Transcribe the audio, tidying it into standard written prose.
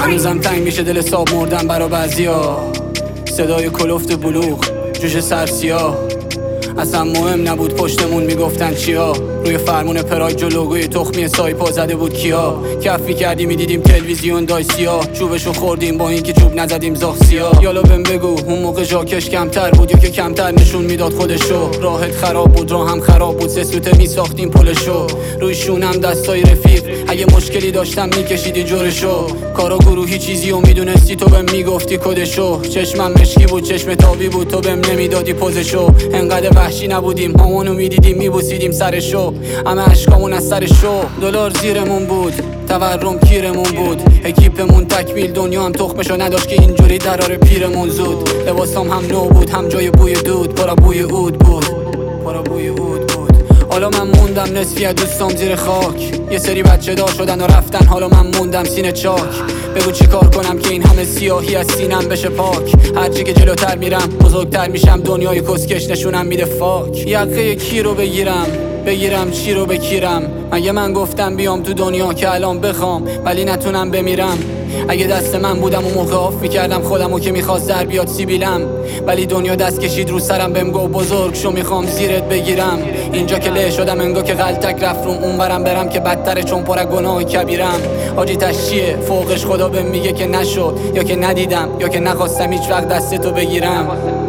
هنوزم تنگ میشه دل صاب مردن برا بعضیا. صدای کلفت بلوغ، جوش سرسیا، اصلا مهم نبود پشتمون میگفتن چیا. روی فرمون پراید جلوگوی تخمی سایپا زده بود کیا. کف میکردیم میدیدیم تلویزیون دایسیا. چوبشو خوردیم با اینکه چوب نزدیم زاخسیا. یالا بهم بگو اون موقع ژاکش کمتر بود یا که کمتر نشون میداد خودشو. راحت خراب بود راه هم خراب بود، سه سوته میساختیم پلشو. روی شونم دستای رفیق، اگه مشکلی داشتم میکشیدی جورشو. کارا گروهی چیزی و میدونستی تو بهم میگفتی کدشو. چشمم مشکی بود چشم تابی بود تو بهم نمیدادی پوزشو. انقدر وحشی نبودیم همونو میدیدیم میبوسیدیم سرشو. همه عشقامون از سرشو. دلار زیرمون بود تورم کیرمون بود. اکیپمون تکمیل دنیا هم تخمشو نداشت که اینجوری دراره پیرمون زود. لباسام هم نو بود هم جای بوی دود، پارا بوی عود بود، پارا بوی عود بود. حالا من موندم نصفی از دوستام زیر خاک. یه سری بچه دار شدن و رفتن، حالا من موندم سینه چاک. بگو چی کار کنم که این همه سیاهی از سینم بشه پاک. هرچی که جلوتر میرم بزرگتر میشم، دنیای کسکش نشونم میده فاک. یقه کی رو بگیرم چی رو بکیرم؟ مگه من گفتم بیام تو دنیا که الان بخوام ولی نتونم بمیرم؟ اگه دست من بودم اون موقع آف میکردم خودمو که میخواست در بیاد سیبیلم. ولی دنیا دست کشید رو سرم بهم گفت بزرگ شو میخوام زیرت بگیرم. اینجا که له شدم انگار که غلطک رفت روم، اون برم برم که بدتره چون پر گناه کبیرم. حاجی تشیه فوقش خدا بهم میگه که نشد یا که ندیدم یا که نخواستم هیچ وقت دستتو بگیرم.